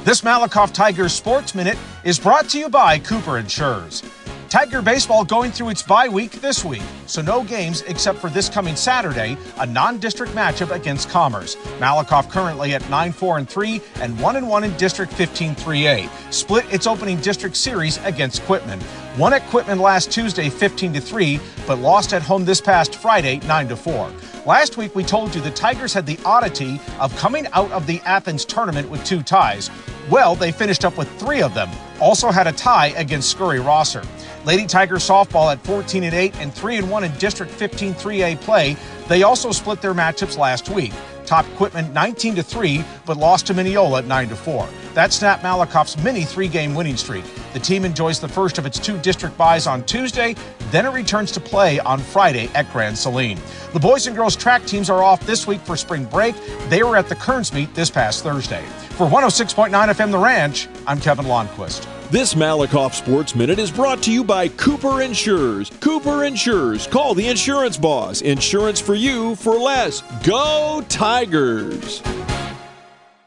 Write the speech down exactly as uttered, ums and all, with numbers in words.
This Malakoff Tigers Sports Minute is brought to you by Cooper Insurers. Tiger baseball going through its bye week this week, so no games except for this coming Saturday, a non-district matchup against Commerce. Malakoff currently at nine four and three and one and one in District fifteen three A. Split its opening district series against Quitman. Won at Quitman last Tuesday fifteen to three, but lost at home this past Friday nine to four. Last week we told you the Tigers had the oddity of coming out of the Athens tournament with two ties. Well, they finished up with three of them. Also had a tie against Scurry Rosser. Lady Tigers softball at fourteen and eight and three and one in District fifteen three A play. They also split their matchups last week. Topped Quitman nineteen to three, but lost to Mineola nine to four. That snapped Malakoff's mini three-game winning streak. The team enjoys the first of its two district byes on Tuesday, then it returns to play on Friday at Grand Saline. The boys and girls track teams are off this week for spring break. They were at the Kearns meet this past Thursday. For one oh six point nine F M The Ranch, I'm Kevin Lonnquist. This Malakoff Sports Minute is brought to you by Cooper Insurers. Cooper Insurers. Call the insurance boss. Insurance for you for less. Go Tigers!